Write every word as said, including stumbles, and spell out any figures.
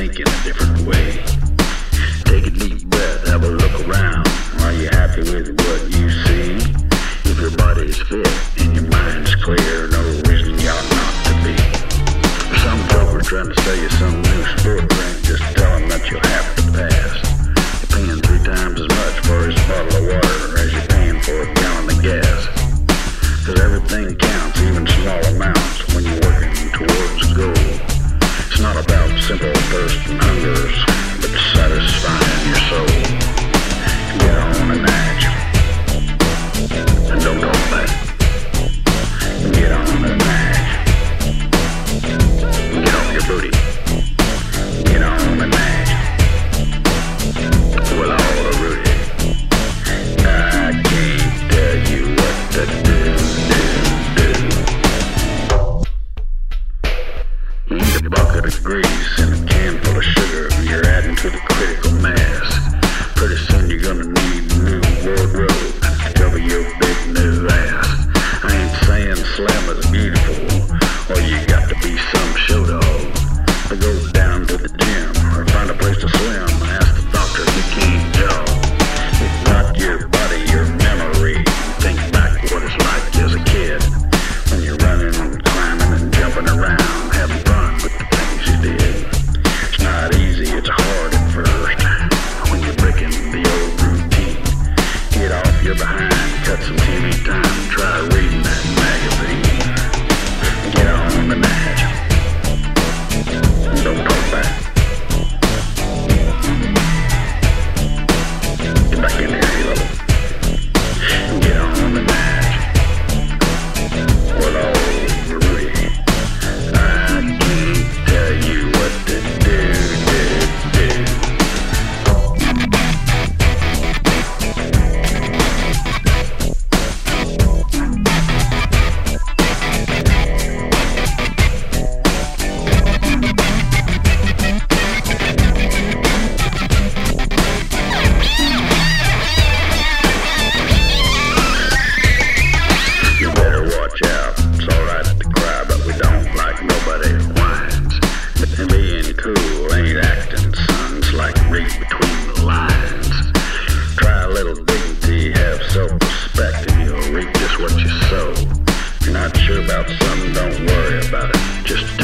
think in a different way. Take a deep breath, have a look around. Are you happy with what you see? If your body's fit and your mind's clear, no reason you ought not to be. Some joker trying to sell you some new sport drink, just tell him that you'll have to pass. You're paying three times as much for his bottle of water as you're paying for a gallon of gas. Cause everything counts, even small amounts, when you're working towards a goal. It's not about simple thirst and hungers, but satisfying your soul. Get on and act, and don't hold back. Get on and act. Get off your booty. Get on and act. With all the Rudy. I can't tell you what to do, do, do. You need a bucket of grease and a can full of sugar. You're adding to the critical mass. Pretty soon you're gonna need a new wardrobe to cover your big new ass. I ain't saying slim is beautiful, or you got to be some show dog. But go down to the gym or find a place to swim and ask the doctor if you can't jog. It's not your body, your memory. Think back what it's like as a kid, when you're running and climbing and jumping around, having fun with the things you did. It's not easy, it's hard at first, when you're breaking the old routine. Get off your behind, cut some T V time, try reading that magazine. Get on the match, don't talk back. Get back in there, halo. Get on the match, with all the Rudy. I can't tell you what to do, do, do. You better watch out. It's alright to cry, but we don't like nobody that whines. And being cool ain't acting, son. It's like read between the lines. Try a little dignity, have self-respect, and you'll reap just what you sow. If you're not sure about something, don't worry about it. Just